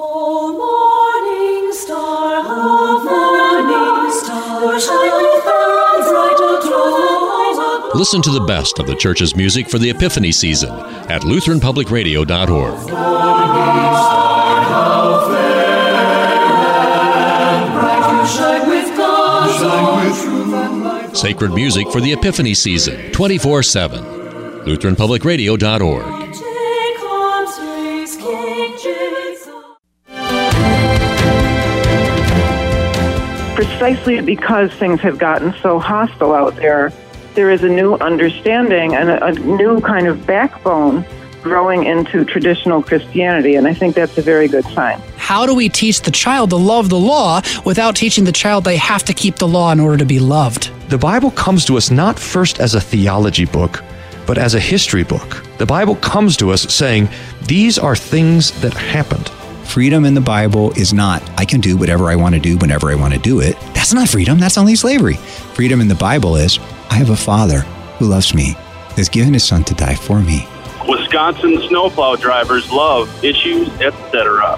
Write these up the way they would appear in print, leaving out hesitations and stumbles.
O morning star, shine thou bright above. Listen to the best of the church's music for the Epiphany season at LutheranPublicRadio.org. Morning star, how fair and bright you shine with God. Shine with truth and light. Sacred music for the Epiphany season, 24/7. LutheranPublicRadio.org. Precisely because things have gotten so hostile out there, there is a new understanding and a new kind of backbone growing into traditional Christianity, and I think that's a very good sign. How do we teach the child to love the law without teaching the child they have to keep the law in order to be loved? The Bible comes to us not first as a theology book, but as a history book. The Bible comes to us saying, these are things that happened. Freedom in the Bible is not, I can do whatever I want to do whenever I want to do it. That's not freedom. That's only slavery. Freedom in the Bible is, I have a Father who loves me, has given his Son to die for me. Wisconsin snowplow drivers love issues, etc.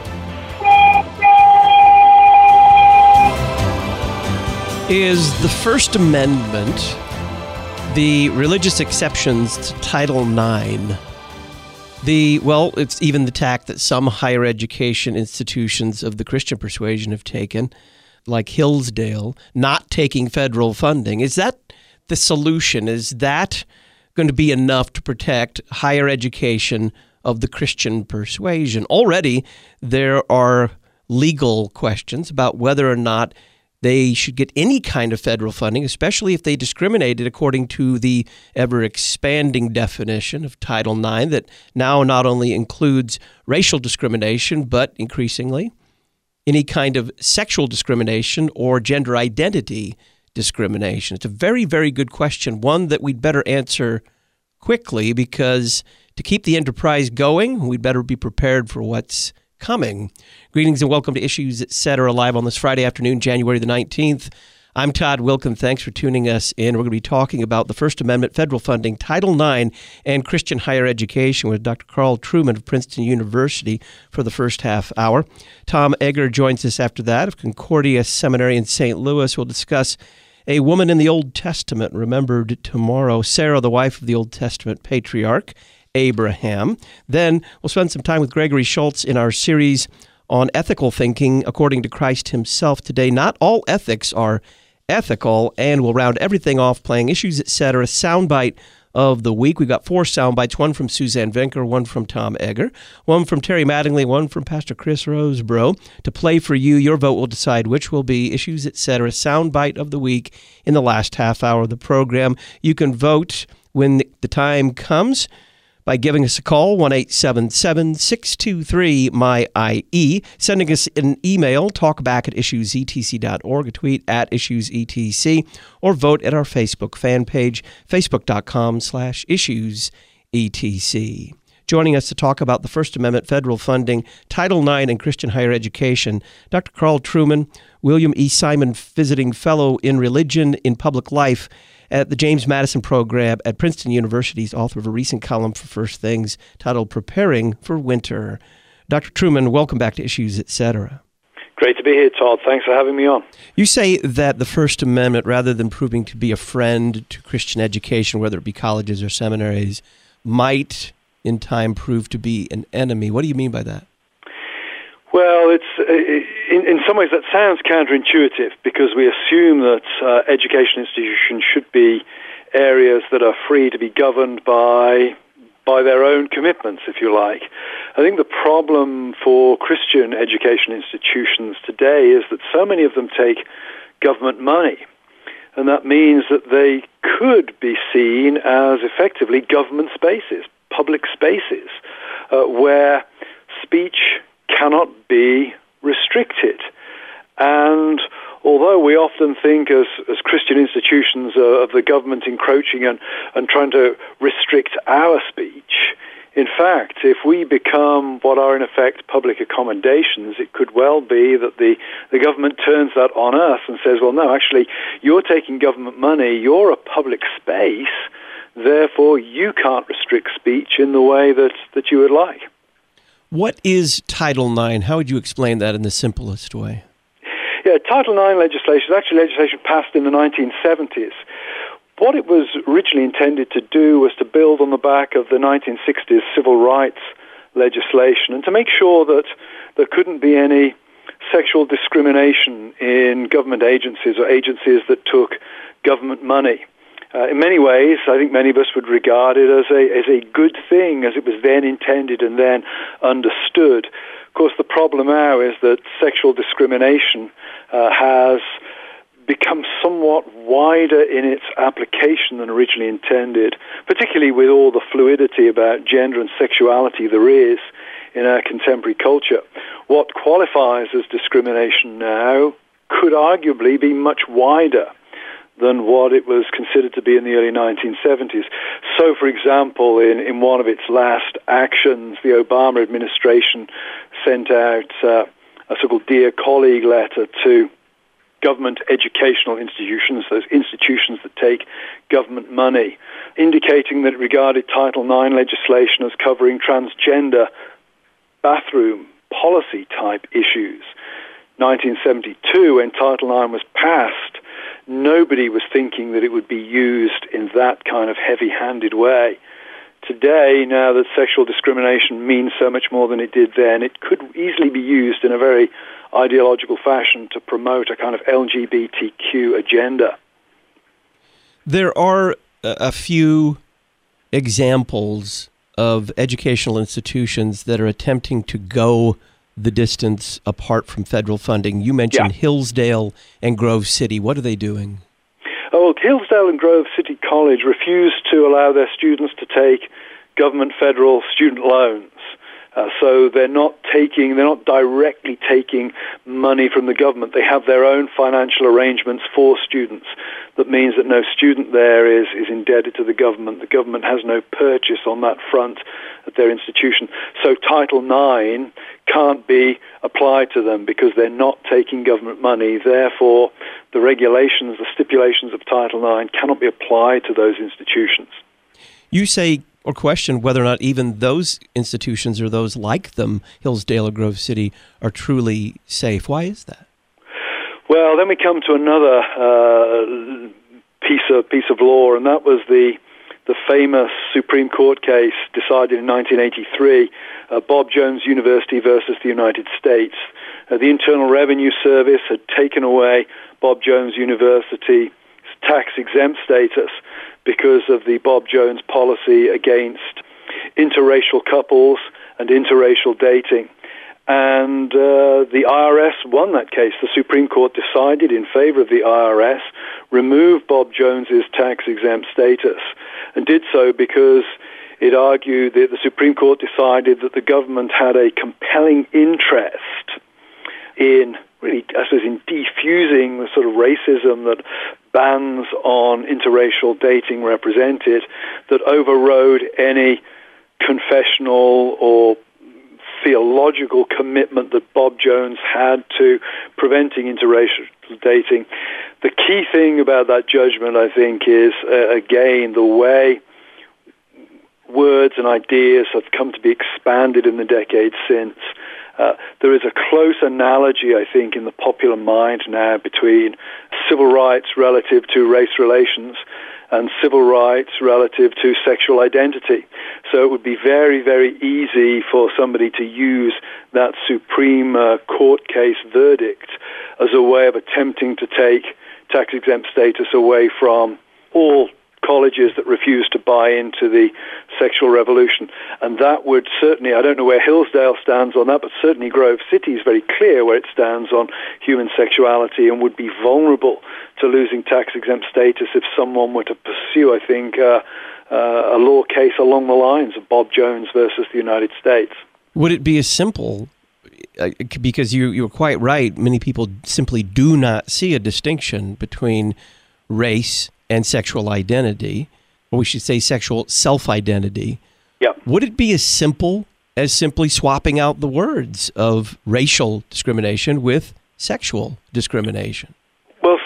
Is the First Amendment the religious exceptions to Title IX? It's even the tack that some higher education institutions of the Christian persuasion have taken, like Hillsdale, not taking federal funding. Is that the solution? Is that going to be enough to protect higher education of the Christian persuasion? Already, there are legal questions about whether or not they should get any kind of federal funding, especially if they discriminated according to the ever-expanding definition of Title IX that now not only includes racial discrimination, but increasingly any kind of sexual discrimination or gender identity discrimination. It's a very, very good question, one that we'd better answer quickly, because to keep the enterprise going, we'd better be prepared for what's coming. Greetings and welcome to Issues Etc. live on this Friday afternoon, January the 19th. I'm Todd Wilken. Thanks for tuning us in. We're going to be talking about the First Amendment, federal funding, Title IX, and Christian higher education with Dr. Carl Trueman of Princeton University for the first half hour. Tom Egger joins us after that of Concordia Seminary in St. Louis. We'll discuss a woman in the Old Testament remembered tomorrow, Sarah, the wife of the Old Testament patriarch Abraham. Then we'll spend some time with Gregory Schultz in our series on ethical thinking according to Christ himself today. Not all ethics are ethical, and we'll round everything off playing Issues Etc. soundbite of the week. We've got 4 soundbites, one from Suzanne Venker, one from Tom Egger, one from Terry Mattingly, one from Pastor Chris Rosebrough. To play for you, your vote will decide which will be Issues Etc. soundbite of the week in the last half hour of the program. You can vote when the time comes by giving us a call, 1-877-623-MY-IE, sending us an email, talkback@issuesetc.org, a tweet at issuesetc, or vote at our Facebook fan page, facebook.com/issuesetc. Joining us to talk about the First Amendment, federal funding, Title IX, and Christian higher education, Dr. Carl Trueman, William E. Simon Visiting Fellow in Religion in Public Life at the James Madison Program at Princeton University. He's author of a recent column for First Things titled Preparing for Winter. Dr. Trueman, welcome back to Issues Etc. Great to be here, Todd. Thanks for having me on. You say that the First Amendment, rather than proving to be a friend to Christian education, whether it be colleges or seminaries, might in time prove to be an enemy. What do you mean by that? Well, in some ways that sounds counterintuitive, because we assume that education institutions should be areas that are free to be governed by their own commitments, if you like. I think the problem for Christian education institutions today is that so many of them take government money, and that means that they could be seen as effectively government spaces, public spaces, where speech cannot be restricted. And although we often think as Christian institutions of the government encroaching and trying to restrict our speech, in fact, if we become what are in effect public accommodations, it could well be that the government turns that on us and says, well, no, actually, you're taking government money, you're a public space, therefore you can't restrict speech in the way that you would like. What is Title IX? How would you explain that in the simplest way? Yeah, Title IX legislation is actually legislation passed in the 1970s. What it was originally intended to do was to build on the back of the 1960s civil rights legislation and to make sure that there couldn't be any sexual discrimination in government agencies or agencies that took government money. In many ways, I think many of us would regard it as a good thing, as it was then intended and then understood. Of course, the problem now is that sexual discrimination has become somewhat wider in its application than originally intended, particularly with all the fluidity about gender and sexuality there is in our contemporary culture. What qualifies as discrimination now could arguably be much wider than what it was considered to be in the early 1970s. So, for example, in one of its last actions, the Obama administration sent out a so-called Dear Colleague letter to government educational institutions, those institutions that take government money, indicating that it regarded Title IX legislation as covering transgender bathroom policy type issues. 1972, when Title IX was passed, nobody was thinking that it would be used in that kind of heavy-handed way. Today, now that sexual discrimination means so much more than it did then, it could easily be used in a very ideological fashion to promote a kind of LGBTQ agenda. There are a few examples of educational institutions that are attempting to go the distance apart from federal funding. You mentioned Hillsdale and Grove City. What are they doing? Oh, well, Hillsdale and Grove City College refused to allow their students to take government federal student loans. So they're not directly taking money from the government. They have their own financial arrangements for students. That means that no student there is indebted to the government. The government has no purchase on that front at their institution. So Title IX can't be applied to them because they're not taking government money. Therefore, the regulations, the stipulations of Title IX cannot be applied to those institutions. You say or question whether or not even those institutions or those like them, Hillsdale or Grove City, are truly safe. Why is that? Well, then we come to another piece of law, and that was the famous Supreme Court case decided in 1983, Bob Jones University versus the United States. The Internal Revenue Service had taken away Bob Jones University's tax-exempt status because of the Bob Jones policy against interracial couples and interracial dating. And the IRS won that case. The Supreme Court decided in favor of the IRS, removed Bob Jones's tax-exempt status, and did so because it argued that the Supreme Court decided that the government had a compelling interest in really, I suppose, in defusing the sort of racism that bans on interracial dating represented, that overrode any confessional or theological commitment that Bob Jones had to preventing interracial dating. The key thing about that judgment, I think, is, again, the way words and ideas have come to be expanded in the decades since. There is a close analogy, I think, in the popular mind now between civil rights relative to race relations and civil rights relative to sexual identity. So it would be very, very easy for somebody to use that Supreme Court case verdict as a way of attempting to take tax-exempt status away from all colleges that refuse to buy into the sexual revolution. And that would certainly, I don't know where Hillsdale stands on that, but certainly Grove City is very clear where it stands on human sexuality and would be vulnerable to losing tax-exempt status if someone were to pursue, I think, a law case along the lines of Bob Jones versus the United States. Would it be as simple, because you're quite right, many people simply do not see a distinction between race and sexual identity, or we should say sexual self-identity. Yep. Would it be as simple as simply swapping out the words of racial discrimination with sexual discrimination? Well,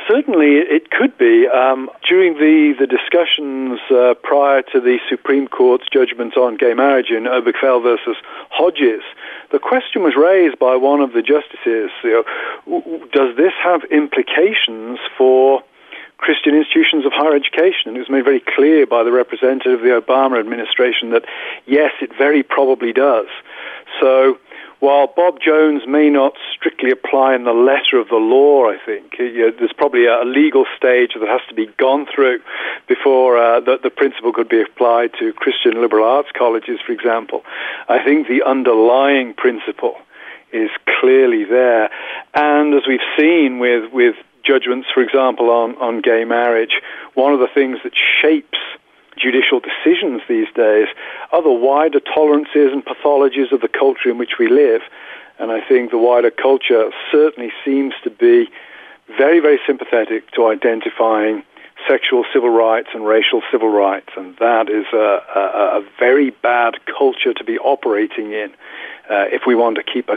certainly it could be. During the discussions prior to the Supreme Court's judgment on gay marriage in Obergefell versus Hodges, the question was raised by one of the justices, does this have implications for Christian institutions of higher education? And it was made very clear by the representative of the Obama administration that, yes, it very probably does. So while Bob Jones may not strictly apply in the letter of the law, I think, there's probably a legal stage that has to be gone through before the principle could be applied to Christian liberal arts colleges, for example. I think the underlying principle is clearly there. And as we've seen with judgments, for example, on gay marriage, one of the things that shapes judicial decisions these days are the wider tolerances and pathologies of the culture in which we live. And I think the wider culture certainly seems to be very, very sympathetic to identifying sexual civil rights and racial civil rights. And that is a very bad culture to be operating in if we want to keep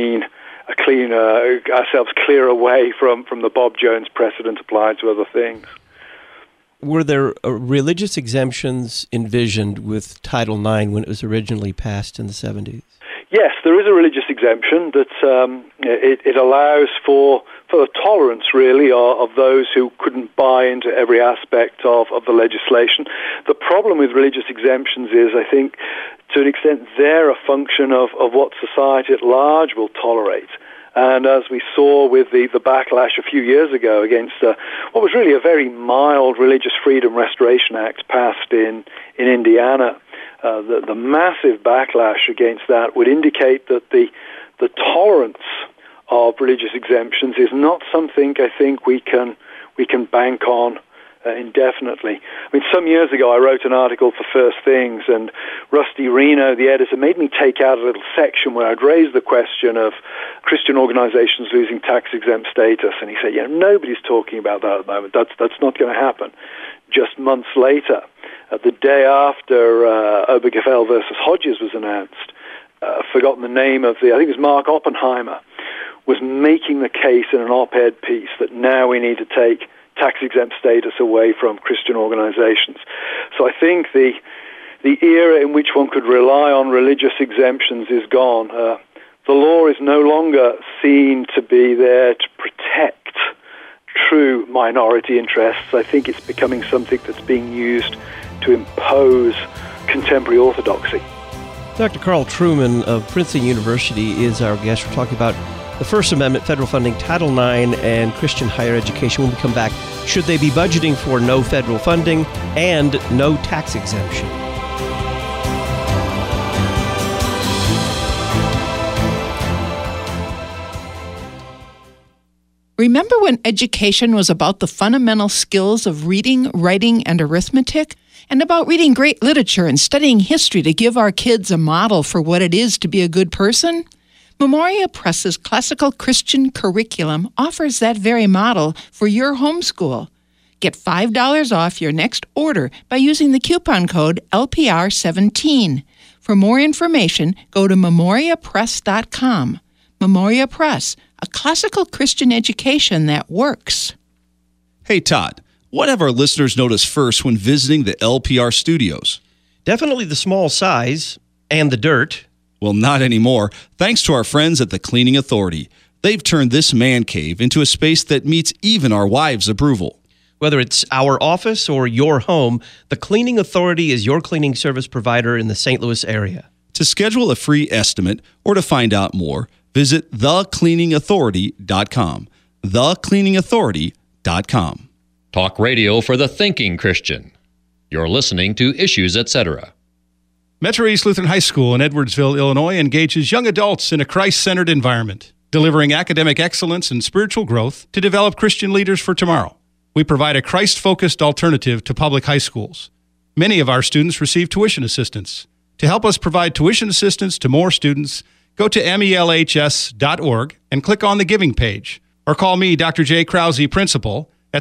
ourselves clear away from the Bob Jones precedent applied to other things. Were there religious exemptions envisioned with Title IX when it was originally passed in the 70s? Yes, there is a religious exemption that it allows for the tolerance, really, of those who couldn't buy into every aspect of the legislation. The problem with religious exemptions is, I think, to an extent, they're a function of what society at large will tolerate. And as we saw with the backlash a few years ago against what was really a very mild Religious Freedom Restoration Act passed in Indiana, the massive backlash against that would indicate that the tolerance of religious exemptions is not something I think we can bank on indefinitely. I mean, some years ago I wrote an article for First Things, and Rusty Reno, the editor, made me take out a little section where I'd raise the question of Christian organizations losing tax-exempt status, and he said, nobody's talking about that at the moment. That's not going to happen. Just months later, the day after Obergefell versus Hodges was announced, I've forgotten the name of I think it was Mark Oppenheimer, was making the case in an op-ed piece that now we need to take tax-exempt status away from Christian organizations. So I think the era in which one could rely on religious exemptions is gone. The law is no longer seen to be there to protect true minority interests. I think it's becoming something that's being used to impose contemporary orthodoxy. Dr. Carl Trueman of Princeton University is our guest. We're talking about the First Amendment, federal funding, Title IX, and Christian higher education. When we come back, should they be budgeting for no federal funding and no tax exemption? Remember when education was about the fundamental skills of reading, writing, and arithmetic? And about reading great literature and studying history to give our kids a model for what it is to be a good person? Memoria Press's classical Christian curriculum offers that very model for your homeschool. Get $5 off your next order by using the coupon code LPR17. For more information, go to memoriapress.com. Memoria Press, a classical Christian education that works. Hey, Todd, what have our listeners noticed first when visiting the LPR studios? Definitely the small size and the dirt. Well, not anymore. Thanks to our friends at the Cleaning Authority. They've turned this man cave into a space that meets even our wives' approval. Whether it's our office or your home, the Cleaning Authority is your cleaning service provider in the St. Louis area. To schedule a free estimate or to find out more, visit thecleaningauthority.com. thecleaningauthority.com. Talk radio for the thinking Christian. You're listening to Issues, Etc. Metro East Lutheran High School in Edwardsville, Illinois engages young adults in a Christ-centered environment, delivering academic excellence and spiritual growth to develop Christian leaders for tomorrow. We provide a Christ-focused alternative to public high schools. Many of our students receive tuition assistance. To help us provide tuition assistance to more students, go to melhs.org and click on the Giving page, or call me, Dr. J. Krause, Principal, at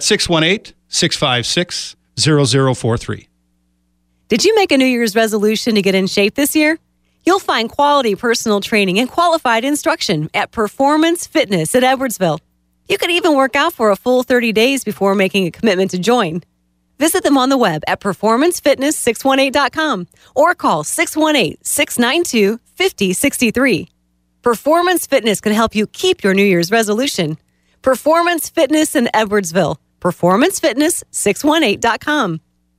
618-656-0043. Did you make a New Year's resolution to get in shape this year? You'll find quality personal training and qualified instruction at Performance Fitness at Edwardsville. You could even work out for a full 30 days before making a commitment to join. Visit them on the web at performancefitness618.com or call 618-692-5063. Performance Fitness can help you keep your New Year's resolution. Performance Fitness in Edwardsville. Performancefitness618.com.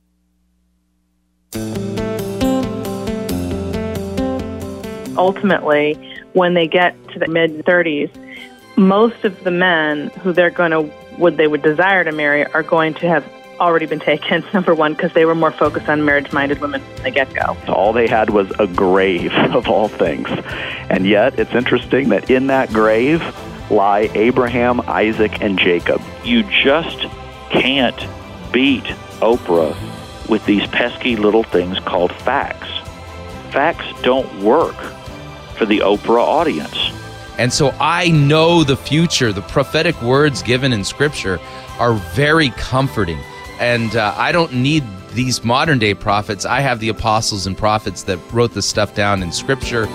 Ultimately, when they get to the mid-30s, most of the men who they would desire to marry are going to have already been taken, number one, because they were more focused on marriage-minded women from the get-go. All they had was a grave, of all things. And yet, it's interesting that in that grave lie Abraham, Isaac, and Jacob. You just can't beat Oprah with these pesky little things called facts. Facts don't work for the Oprah audience. And so I know the future. The prophetic words given in Scripture are very comforting. And I don't need these modern day prophets. I have the apostles and prophets that wrote this stuff down in Scripture.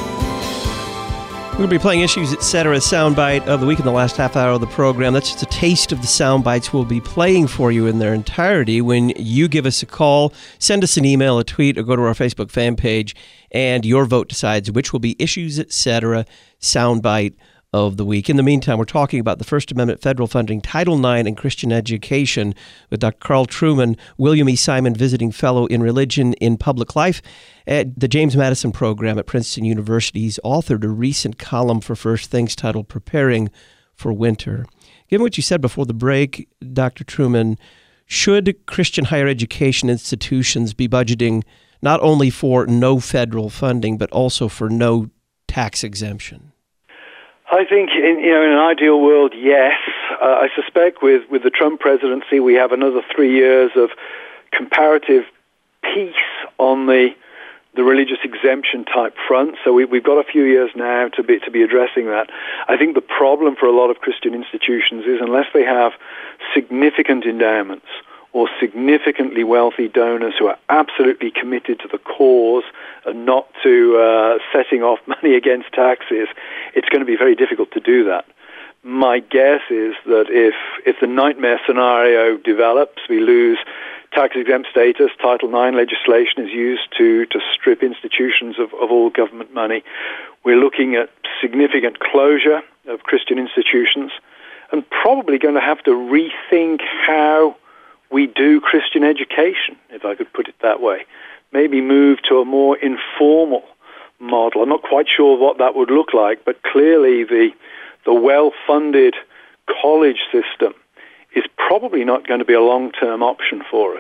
We're going to be playing Issues, Etc. soundbite of the week in the last half hour of the program. That's just a taste of the soundbites we'll be playing for you in their entirety when you give us a call, send us an email, a tweet, or go to our Facebook fan page, and your vote decides which will be Issues, Etc. soundbite of the week. In the meantime, we're talking about the First Amendment federal funding, Title IX, and Christian education with Dr. Carl Trueman, William E. Simon Visiting Fellow in Religion in Public Life at the James Madison Program at Princeton University. He's authored a recent column for First Things titled Preparing for Winter. Given what you said before the break, Dr. Trueman, should Christian higher education institutions be budgeting not only for no federal funding, but also for no tax exemption? I think in an ideal world, yes. I suspect with the Trump presidency, we have another 3 years of comparative peace on the religious exemption type front. So we've got a few years now to be addressing that. I think the problem for a lot of Christian institutions is unless they have significant endowments or significantly wealthy donors who are absolutely committed to the cause and not to setting off money against taxes, it's going to be very difficult to do that. My guess is that if the nightmare scenario develops, we lose tax-exempt status, Title IX legislation is used to strip institutions of all government money, we're looking at significant closure of Christian institutions and probably going to have to rethink how we do Christian education, if I could put it that way. Maybe move to a more informal model. I'm not quite sure what that would look like, but clearly the well-funded college system is probably not going to be a long-term option for us.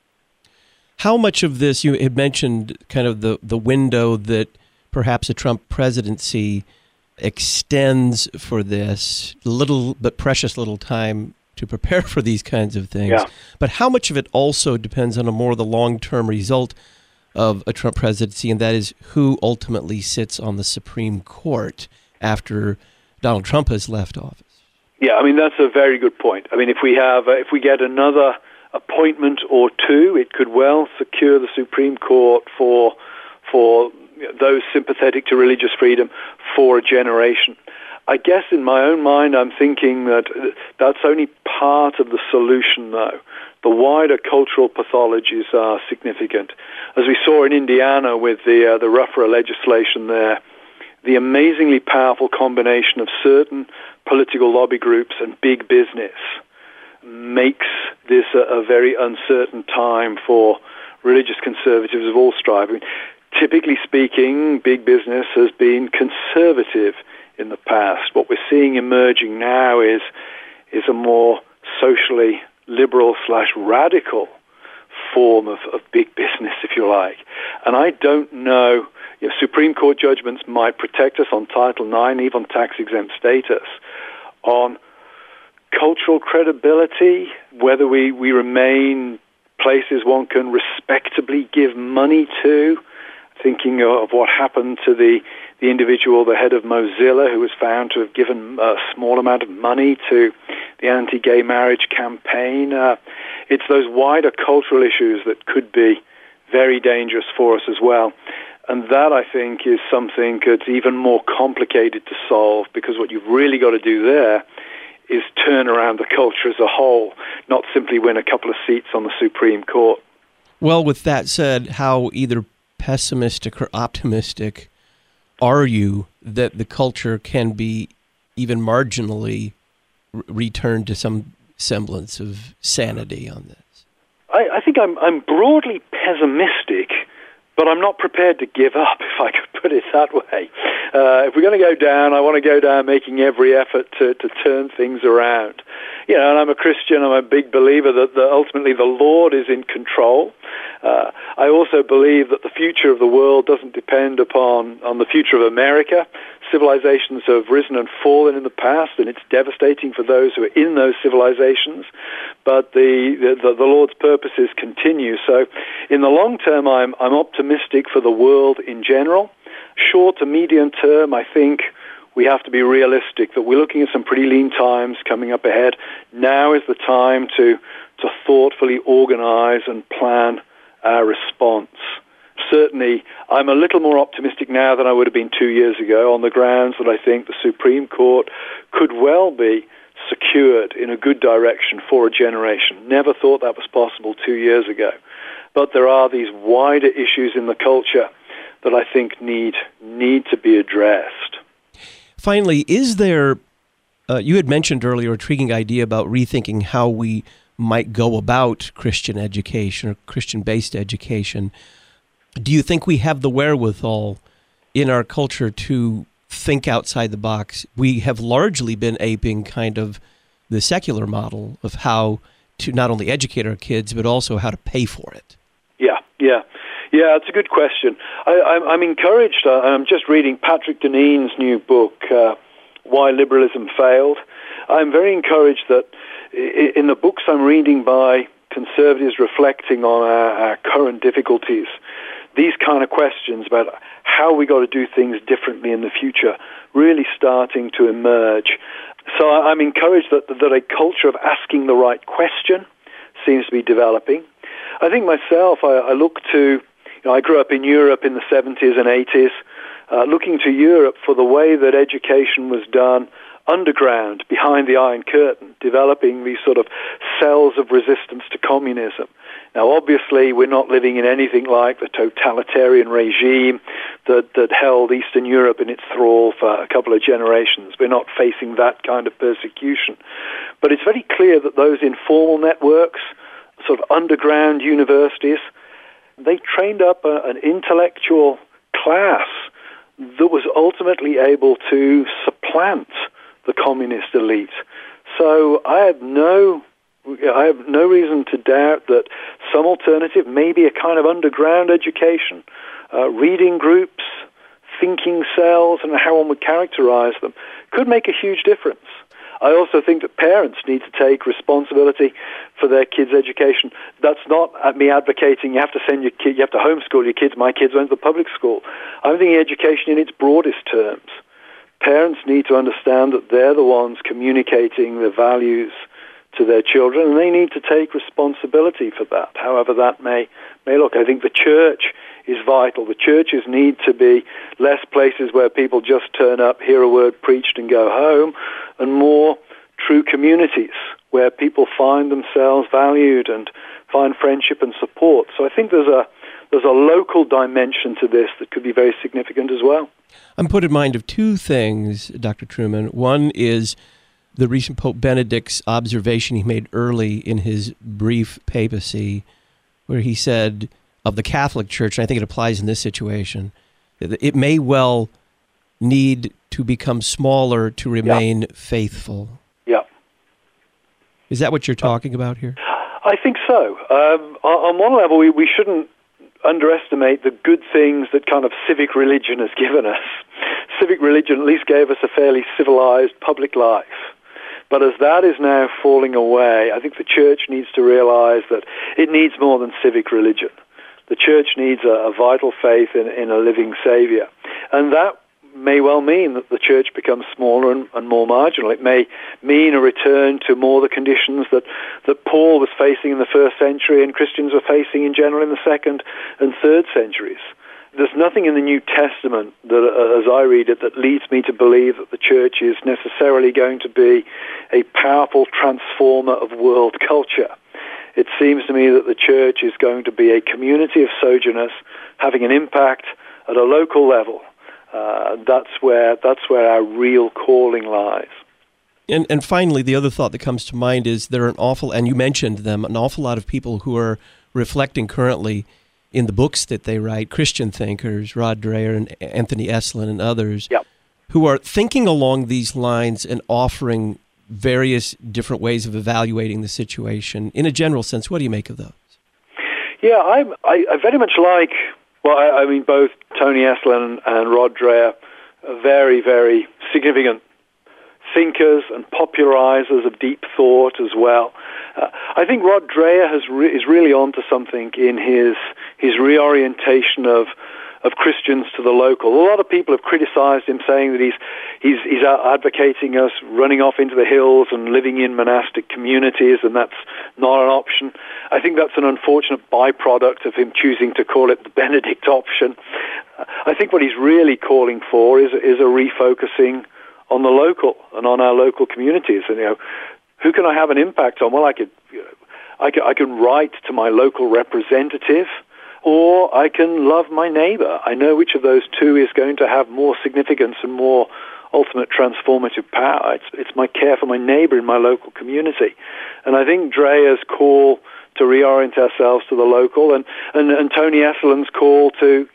How much of this, you had mentioned kind of the window that perhaps a Trump presidency extends for this little but precious little time to prepare for these kinds of things. Yeah. But how much of it also depends on a more the long-term result of a Trump presidency, and that is who ultimately sits on the Supreme Court after Donald Trump has left office? Yeah, I mean, that's a very good point. I mean, if we get another appointment or two, it could well secure the Supreme Court for those sympathetic to religious freedom for a generation. I guess in my own mind, I'm thinking that that's only part of the solution, though. The wider cultural pathologies are significant. As we saw in Indiana with the RFRA legislation there, the amazingly powerful combination of certain political lobby groups and big business makes this a very uncertain time for religious conservatives of all stripe. I mean, typically speaking, big business has been conservative in the past. What we're seeing emerging now is a more socially liberal/radical form of big business, if you like. And I don't know, Supreme Court judgments might protect us on Title IX, even on tax-exempt status. On cultural credibility, whether we remain places one can respectably give money to, thinking of what happened to the individual, the head of Mozilla, who was found to have given a small amount of money to the anti-gay marriage campaign. It's those wider cultural issues that could be very dangerous for us as well. And that, I think, is something that's even more complicated to solve, because what you've really got to do there is turn around the culture as a whole, not simply win a couple of seats on the Supreme Court. Well, with that said, how either pessimistic or optimistic are you that the culture can be even marginally returned to some semblance of sanity on this? I think I'm broadly pessimistic, but I'm not prepared to give up, if I could put it that way. If we're going to go down, I want to go down making every effort to turn things around. You know, and I'm a Christian, I'm a big believer that ultimately the Lord is in control. I also believe that the future of the world doesn't depend on the future of America. Civilizations have risen and fallen in the past, and it's devastating for those who are in those civilizations. But the Lord's purposes continue. So, in the long term, I'm optimistic for the world in general. Short to medium term, I think we have to be realistic that we're looking at some pretty lean times coming up ahead. Now is the time to thoughtfully organize and plan our response. Certainly, I'm a little more optimistic now than I would have been 2 years ago on the grounds that I think the Supreme Court could well be secured in a good direction for a generation. Never thought that was possible 2 years ago. But there are these wider issues in the culture that I think need to be addressed. Finally, is there, you had mentioned earlier, an intriguing idea about rethinking how we might go about Christian education or Christian-based education. Do you think we have the wherewithal in our culture to think outside the box? We have largely been aping kind of the secular model of how to not only educate our kids, but also how to pay for it. Yeah, it's a good question. I'm encouraged. I'm just reading Patrick Deneen's new book, Why Liberalism Failed. I'm very encouraged that in the books I'm reading by conservatives reflecting on our current difficulties, these kind of questions about how we got to do things differently in the future really starting to emerge. So I'm encouraged that a culture of asking the right question seems to be developing. I think myself, I look to, I grew up in Europe in the 70s and 80s, looking to Europe for the way that education was done underground, behind the Iron Curtain, developing these sort of cells of resistance to communism. Now, obviously, we're not living in anything like the totalitarian regime that held Eastern Europe in its thrall for a couple of generations. We're not facing that kind of persecution. But it's very clear that those informal networks, sort of underground universities, they trained up an intellectual class that was ultimately able to supplant the communist elite. So I have no reason to doubt that some alternative, maybe a kind of underground education, reading groups, thinking cells, and how one would characterize them, could make a huge difference. I also think that parents need to take responsibility for their kids' education. That's not me advocating you have to send your kid, you have to homeschool your kids. My kids went to the public school. I'm thinking education in its broadest terms. Parents need to understand that they're the ones communicating the values to their children, and they need to take responsibility for that, however that may look. I think the church is vital. The churches need to be less places where people just turn up, hear a word preached, and go home, and more true communities where people find themselves valued and find friendship and support. So I think there's a local dimension to this that could be very significant as well. I'm put in mind of two things, Dr. Truman. One is the recent Pope Benedict's observation he made early in his brief papacy, where he said of the Catholic Church, and I think it applies in this situation, that it may well need to become smaller to remain faithful. Yeah. Is that what you're talking about here? I think so. On one level, we shouldn't underestimate the good things that kind of civic religion has given us. Civic religion at least gave us a fairly civilized public life. But as that is now falling away, I think the church needs to realize that it needs more than civic religion. The church needs a vital faith in a living Savior. And that may well mean that the church becomes smaller and more marginal. It may mean a return to more the conditions that Paul was facing in the first century and Christians were facing in general in the second and third centuries. there's nothing in the New Testament that, as I read it, that leads me to believe that the church is necessarily going to be a powerful transformer of world culture. It seems to me that the church is going to be a community of sojourners having an impact at a local level. That's where our real calling lies. And finally, the other thought that comes to mind is there are and you mentioned them, an awful lot of people who are reflecting currently in the books that they write, Christian thinkers, Rod Dreher and Anthony Esolen and others, who are thinking along these lines and offering various different ways of evaluating the situation. In a general sense, what do you make of those? Yeah, I very much like, I mean, both Tony Esolen and Rod Dreher are very, very significant thinkers and popularizers of deep thought as well. I think Rod Dreher is really onto something in his reorientation of Christians to the local. A lot of people have criticized him, saying that he's advocating us running off into the hills and living in monastic communities, and that's not an option. I think that's an unfortunate byproduct of him choosing to call it the Benedict option. I think what he's really calling for is a refocusing on the local and on our local communities. And who can I have an impact on? Well, I can write to my local representative, or I can love my neighbor. I know which of those two is going to have more significance and more ultimate transformative power. It's my care for my neighbor in my local community. And I think Dreher's call to reorient ourselves to the local, and Tony Esolen's call to,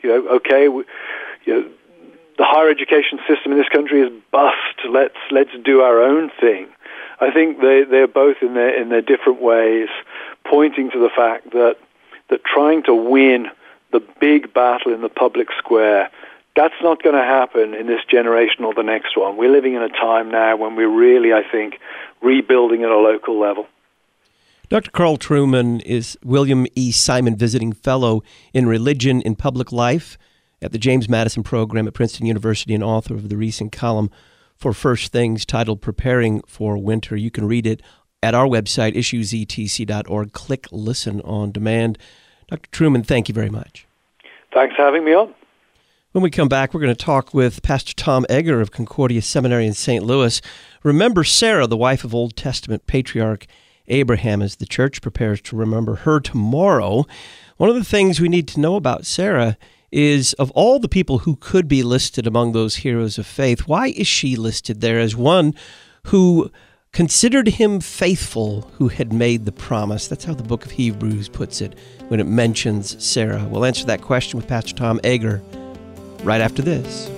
the higher education system in this country is bust. Let's do our own thing. I think they're both in their different ways pointing to the fact that trying to win the big battle in the public square, that's not going to happen in this generation or the next one. We're living in a time now when we're really, I think, rebuilding at a local level. Dr. Carl Trueman is William E. Simon Visiting Fellow in Religion in Public Life at the James Madison Program at Princeton University and author of the recent column for First Things titled Preparing for Winter. You can read it at our website, issuesetc.org. Click Listen on Demand. Dr. Trueman, thank you very much. Thanks for having me on. When we come back, we're going to talk with Pastor Tom Egger of Concordia Seminary in St. Louis. Remember Sarah, the wife of Old Testament patriarch Abraham, as the church prepares to remember her tomorrow. One of the things we need to know about Sarah is, of all the people who could be listed among those heroes of faith, why is she listed there as one who considered him faithful who had made the promise? That's how the book of Hebrews puts it when it mentions Sarah. We'll answer that question with Pastor Tom Egger right after this.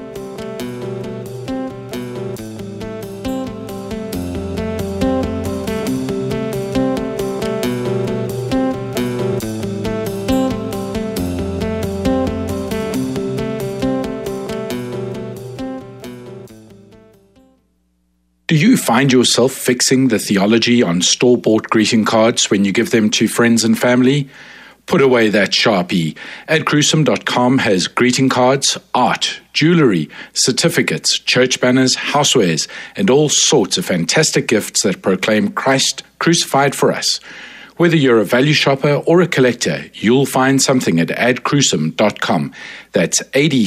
Do you find yourself fixing the theology on store-bought greeting cards when you give them to friends and family? Put away that Sharpie. AdCruesome.com has greeting cards, art, jewelry, certificates, church banners, housewares, and all sorts of fantastic gifts that proclaim Christ crucified for us. Whether you're a value shopper or a collector, you'll find something at AdCruesome.com. That's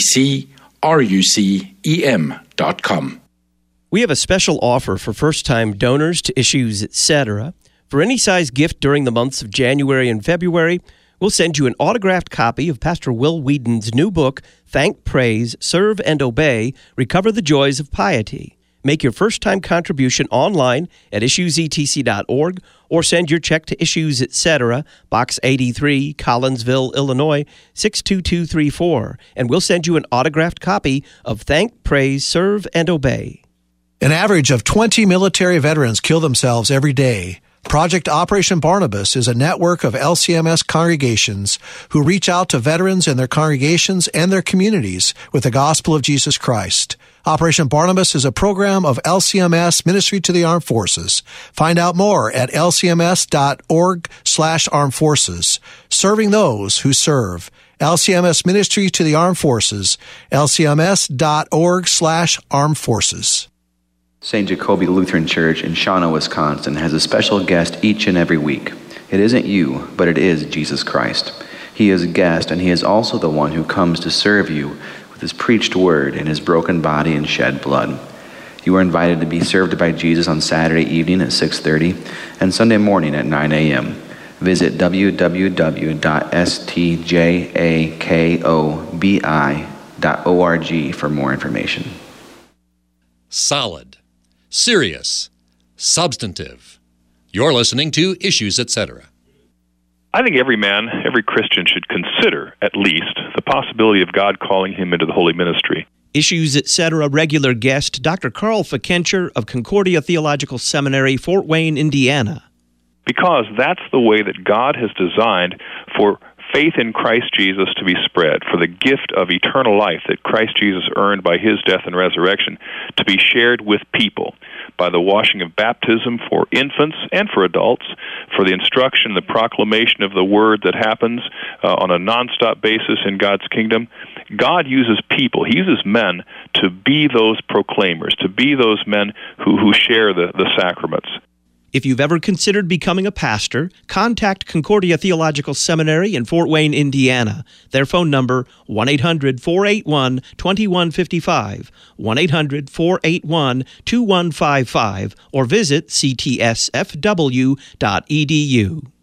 AdCrucem.com. We have a special offer for first-time donors to Issues Etc. For any size gift during the months of January and February, we'll send you an autographed copy of Pastor Will Whedon's new book, Thank, Praise, Serve, and Obey, Recover the Joys of Piety. Make your first-time contribution online at issuesetc.org or send your check to Issues Etc., Box 83, Collinsville, Illinois, 62234, and we'll send you an autographed copy of Thank, Praise, Serve, and Obey. An average of 20 military veterans kill themselves every day. Project Operation Barnabas is a network of LCMS congregations who reach out to veterans and their congregations and their communities with the gospel of Jesus Christ. Operation Barnabas is a program of LCMS Ministry to the Armed Forces. Find out more at lcms.org/armed forces. Serving those who serve. LCMS Ministry to the Armed Forces. lcms.org/armed forces. St. Jacoby Lutheran Church in Shawano, Wisconsin has a special guest each and every week. It isn't you, but it is Jesus Christ. He is a guest, and he is also the one who comes to serve you with his preached word and his broken body and shed blood. You are invited to be served by Jesus on Saturday evening at 6:30 and Sunday morning at 9 a.m. Visit www.stjakobi.org for more information. Solid, serious, substantive. You're listening to Issues, Etc. I think every man, every Christian should consider, at least, the possibility of God calling him into the holy ministry. Issues, Etc. regular guest, Dr. Carl Fickenscher of Concordia Theological Seminary, Fort Wayne, Indiana. Because that's the way that God has designed for faith in Christ Jesus to be spread, for the gift of eternal life that Christ Jesus earned by his death and resurrection to be shared with people by the washing of baptism for infants and for adults, for the instruction, the proclamation of the word that happens on a nonstop basis in God's kingdom. God uses people, he uses men to be those proclaimers, to be those men who share the sacraments. If you've ever considered becoming a pastor, contact Concordia Theological Seminary in Fort Wayne, Indiana. Their phone number, 1-800-481-2155, 1-800-481-2155, or visit ctsfw.edu.